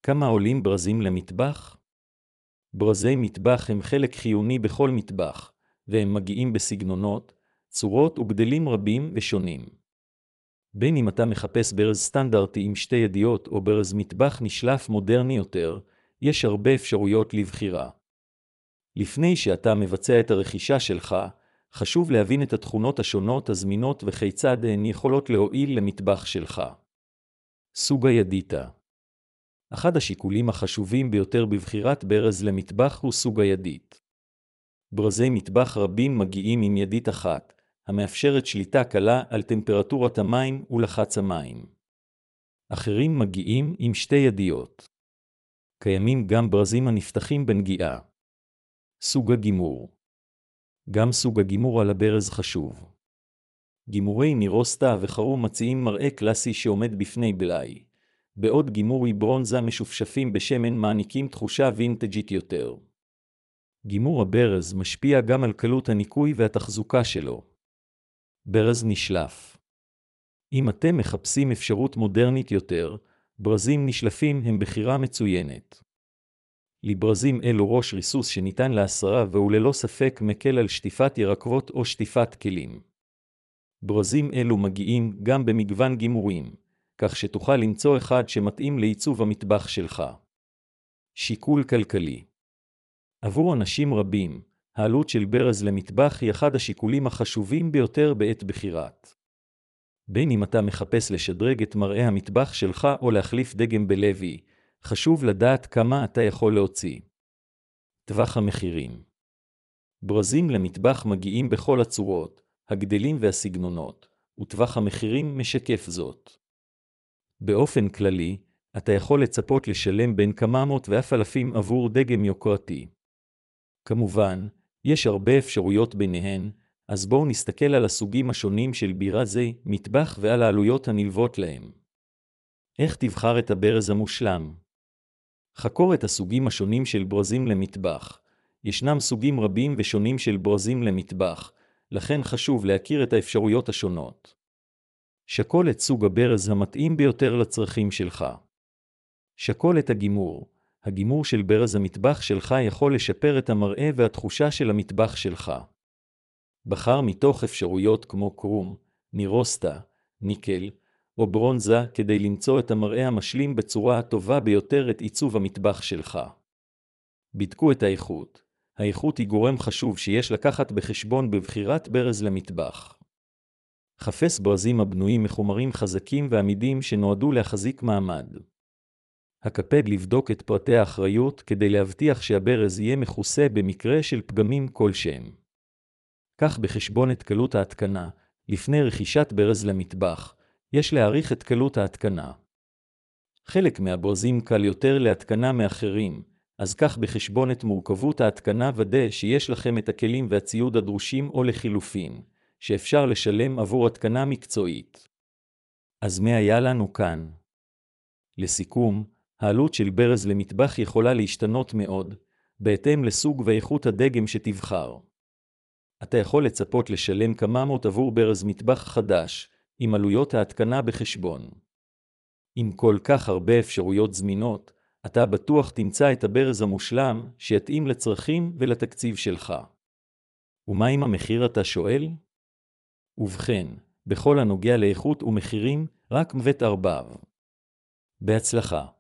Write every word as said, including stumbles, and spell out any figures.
כמה עולים ברזים למטבח? ברזי מטבח הם חלק חיוני בכל מטבח, והם מגיעים בסגנונות, צורות וגדלים רבים ושונים. בין אם אתה מחפש ברז סטנדרטי עם שתי ידיות או ברז מטבח נשלף מודרני יותר, יש הרבה אפשרויות לבחירה. לפני שאתה מבצע את הרכישה שלך, חשוב להבין את התכונות השונות הזמינות וכיצד הן יכולות להועיל למטבח שלך. סוג הידיתה. אחד השיקולים החשובים ביותר בבחירת ברז למטבח הוא סוג הידית. ברזי מטבח רבים מגיעים עם ידית אחת, המאפשרת שליטה קלה על טמפרטורת המים ולחץ המים. אחרים מגיעים עם שתי ידיות. קיימים גם ברזים הנפתחים בנגיעה. סוג הגימור. גם סוג הגימור על הברז חשוב. גימורי נירוסטה וחרום מציעים מראה קלאסי שעומד בפני בלאי, בעוד גימורי ברונזה משופשפים בשמן מעניקים תחושה וינטג'ית יותר. גימור הברז משפיע גם על קלות הניקוי והתחזוקה שלו. ברז נשלף. אם אתם מחפשים אפשרות מודרנית יותר, ברזים נשלפים הם בחירה מצוינת. לברזים אלו ראש ריסוס שניתן להסרה והוא ללא ספק מקל על שטיפת ירקות או שטיפת כלים. ברזים אלו מגיעים גם במגוון גימורים, כך שתוכל למצוא אחד שמתאים לעיצוב המטבח שלך. שיקול כלכלי. עבור אנשים רבים, העלות של ברז למטבח היא אחד השיקולים החשובים ביותר בעת בחירת. בין אם אתה מחפש לשדרג את מראה המטבח שלך או להחליף דגם בלוי, חשוב לדעת כמה אתה יכול להוציא. טווח המחירים. ברזים למטבח מגיעים בכל הצורות, הגדלים והסגנונות, וטווח המחירים משקף זאת. באופן כללי, אתה יכול לצפות לשלם בין כמה מאות ואף אלפים עבור דגם יוקרתי. כמובן, יש הרבה אפשרויות ביניהן, אז בואו נסתכל על הסוגים השונים של ברזי מטבח ועל העלויות הנלוות להם. איך תבחר את הברז המושלם? חקור את הסוגים השונים של ברזים למטבח. ישנם סוגים רבים ושונים של ברזים למטבח, לכן חשוב להכיר את האפשרויות השונות. שקול את סוג הברז המתאים ביותר לצרכים שלך. שקול את הגימור. הגימור של ברז המטבח שלך יכול לשפר את המראה והתחושה של המטבח שלך. בחר מתוך אפשרויות כמו קרום, נירוסטה, ניקל או ברונזה כדי למצוא את המראה המשלים בצורה הטובה ביותר את עיצוב המטבח שלך. בדקו את האיכות. האיכות היא גורם חשוב שיש לקחת בחשבון בבחירת ברז למטבח. חפש ברזים הבנויים מחומרים חזקים ועמידים שנועדו להחזיק מעמד. הקפד לבדוק את פרטי האחריות כדי להבטיח שהברז יהיה מכוסה במקרה של פגמים כלשהם. קח בחשבון את קלות ההתקנה. לפני רכישת ברז למטבח, יש להעריך את קלות ההתקנה. חלק מהברזים קל יותר להתקנה מאחרים, אז קח בחשבון את מורכבות ההתקנה ודא שיש לכם את הכלים והציוד הדרושים או לחילופין, שאפשר לשלם עבור התקנה מקצועית. אז מה היה לנו כאן? לסיכום, העלות של ברז למטבח יכולה להשתנות מאוד, בהתאם לסוג ואיכות הדגם שתבחר. אתה יכול לצפות לשלם כמה מאות עבור ברז מטבח חדש, עם עלויות ההתקנה בחשבון. עם כל כך הרבה אפשרויות זמינות, אתה בטוח תמצא את הברז המושלם שיתאים לצרכים ולתקציב שלך. ומה עם המחיר אתה שואל? ובכן, בכל הנוגע לאיכות ומחירים, רק מבט ארבב. בהצלחה.